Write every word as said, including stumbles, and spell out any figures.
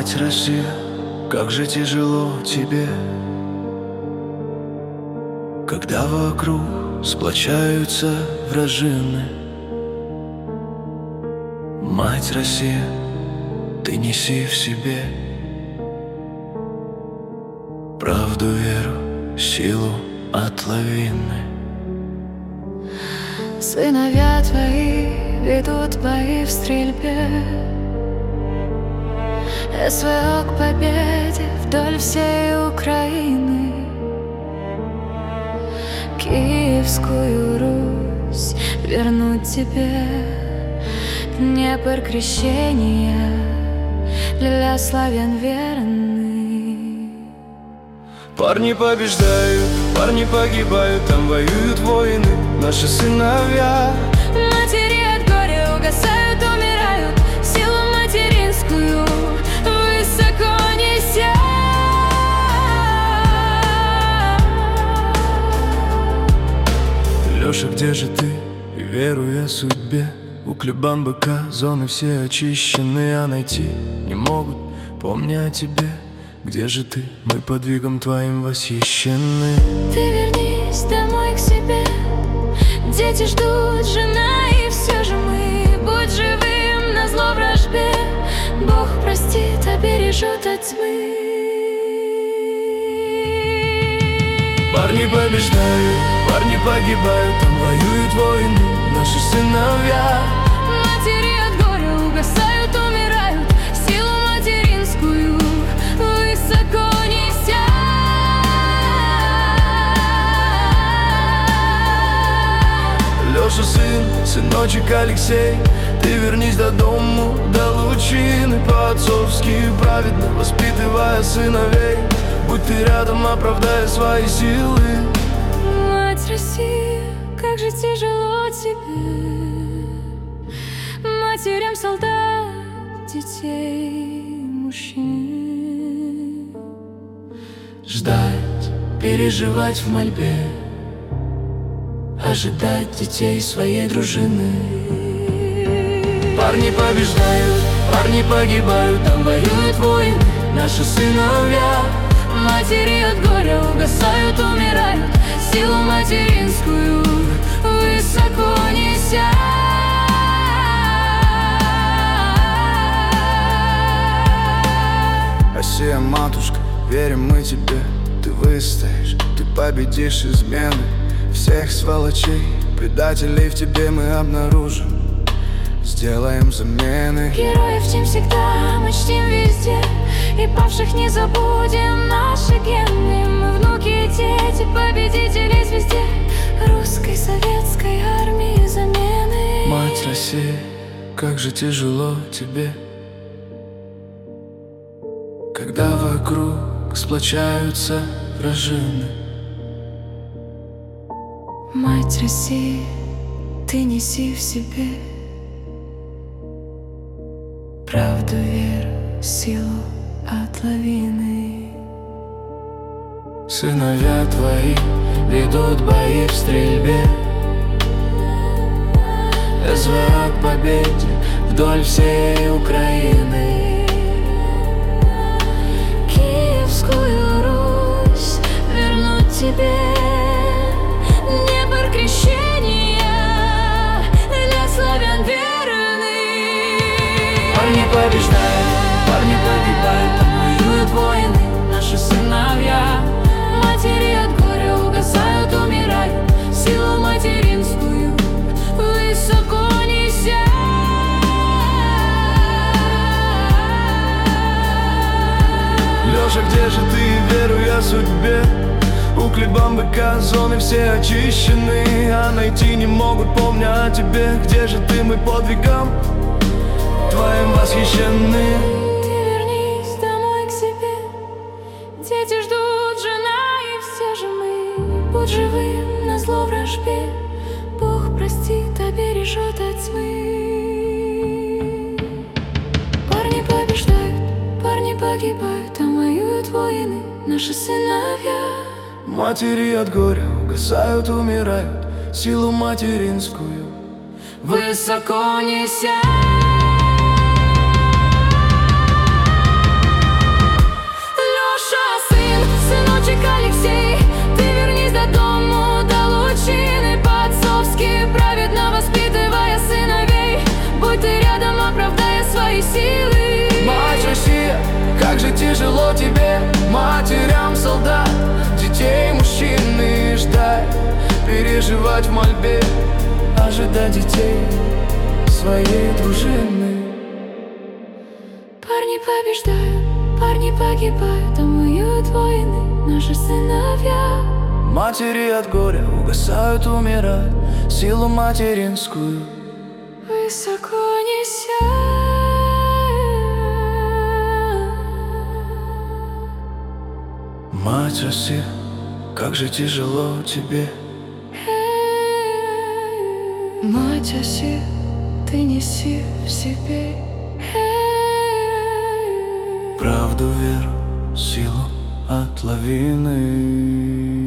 Мать Россия, как же тяжело тебе, когда вокруг сплочаются вражины. Мать Россия, ты неси в себе правду, веру, силу от лавины. Сыновья твои ведут бои в стрельбе, СВО к победе вдоль всей Украины. Киевскую Русь вернуть тебе, Днепр крещения для славян верный. Парни побеждают, парни погибают, там воюют воины, наши сыновья. Матери от горя угасают, умирают, силу материнскую высоко неся. Лёша, где же ты, и веруя судьбе? У Клебан быка зоны все очищены, а найти не могут, помня о тебе. Где же ты, мы подвигом твоим восхищены. Ты вернись домой к себе, дети ждут, жена, и все же мы. Будь живым назло вражбе, Бог простит, обережет от тьмы. Парни побеждают, парни погибают, там воюют воины, наши сыновья. Матери от горя угасают, умирают, силу материнскую высоко неся. Лёша, сын, сыночек Алексей, ты вернись до дому, до лучины, по-отцовски праведно воспитывая сыновей. Будь ты рядом, оправдая свои силы. Мать Россия, как же тяжело тебе, матерям солдат, детей, мужчин. Ждать, переживать в мольбе, ожидать детей своей дружины. Парни побеждают, парни погибают, там воюют воины, наши сыновья. Матери от горя угасают, умирают, силу материнскую высоко неся. Россия, матушка, верим мы тебе, ты выстоишь, ты победишь измены всех сволочей, предателей в тебе мы обнаружим, сделаем замены. Героев чтим всегда, мы чтим везде, и павших не забудем, наши гены. Мы внуки и дети победителей звезде русской советской армии замены. Мать Россия, как же тяжело тебе, когда вокруг сплочаются вражины. Мать России, ты неси в себе правду, веру, силу от лавины. Сыновья твои ведут бои в стрельбе, СВО к победе вдоль всей Украины. Киевскую Русь вернуть тебе, Днепр крещения для славян верный. Парни побеждают, парни погибают, там воюют воины, наши сыновья. Матери от горя угасают, умирают, силу материнскую высоко неся. Лёша, где же ты, веруя судьбе? У Клебан быка зоны все очищены, а найти не могут, помня о тебе. Где же ты, мы подвигом твоим восхищены. Ты вернись домой к себе, дети ждут, жена, и все же мы. Будь живым назло вражбе, Бог простит, обережет от тьмы. Парни побеждают, парни погибают, там воюют воины, наши сыновья. Матери от горя угасают, умирают, силу материнскую высоко неся. выживать в мольбе, ожидать детей своей дружины. Парни побеждают, парни погибают, а воюют войны наши сыновья. Матери от горя угасают, умирают, силу материнскую Высоко неся. Мать Россия, как же тяжело тебе. Мать Россия, ты неси в себе Правду, веру, силу от лавины.